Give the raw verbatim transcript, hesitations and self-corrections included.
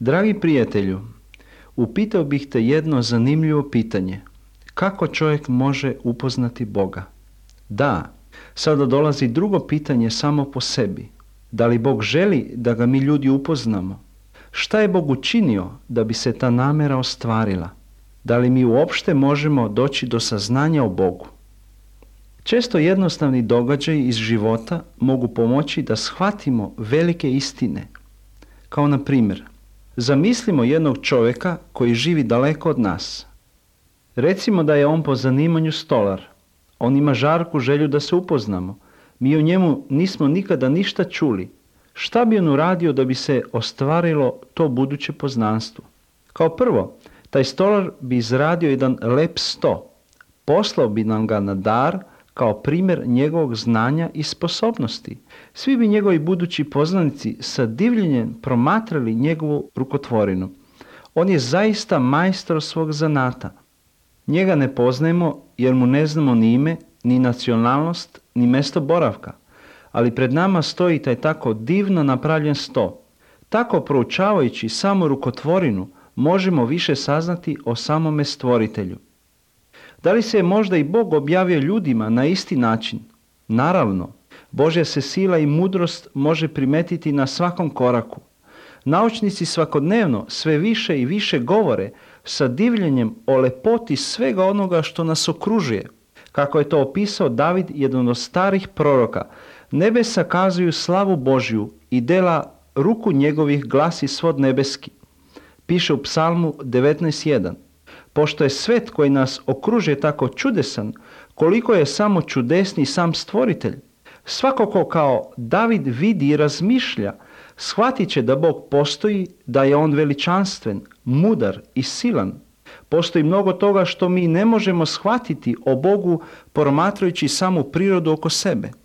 Dragi prijatelju, upitao bih te jedno zanimljivo pitanje. Kako čovjek može upoznati Boga? Da, sada dolazi drugo pitanje samo po sebi. Da li Bog želi da ga mi ljudi upoznamo? Šta je Bog učinio da bi se ta namjera ostvarila? Da li mi uopšte možemo doći do saznanja o Bogu? Često jednostavni događaji iz života mogu pomoći da shvatimo velike istine. Kao na primjer, zamislimo jednog čovjeka koji živi daleko od nas. Recimo da je on po zanimanju stolar. On ima žarku želju da se upoznamo. Mi o njemu nismo nikada ništa čuli. Šta bi on uradio da bi se ostvarilo to buduće poznanstvo? Kao prvo, taj stolar bi izradio jedan lep sto. Poslao bi nam ga na dar kao primjer njegovog znanja i sposobnosti. Svi bi njegovi budući poznanici sa divljenjem promatrali njegovu rukotvorinu. On je zaista majstor svog zanata. Njega ne poznajemo jer mu ne znamo ni ime, ni nacionalnost, ni mjesto boravka. Ali pred nama stoji taj tako divno napravljen sto. Tako proučavajući samo rukotvorinu možemo više saznati o samome stvoritelju. Da li se je možda i Bog objavio ljudima na isti način? Naravno, Božja se sila i mudrost može primetiti na svakom koraku. Naučnici svakodnevno sve više i više govore sa divljenjem o lepoti svega onoga što nas okružuje. Kako je to opisao David, jedan od starih proroka, nebesa kazuju slavu Božju i dela ruku njegovih glasi svod nebeski. Piše u Psalmu devetnaest jedan. Pošto je svet koji nas okružuje tako čudesan, koliko je samo čudesni sam stvoritelj. Svako ko kao David vidi i razmišlja, shvatit će da Bog postoji, da je on veličanstven, mudar i silan. Postoji mnogo toga što mi ne možemo shvatiti o Bogu promatrajući samu prirodu oko sebe.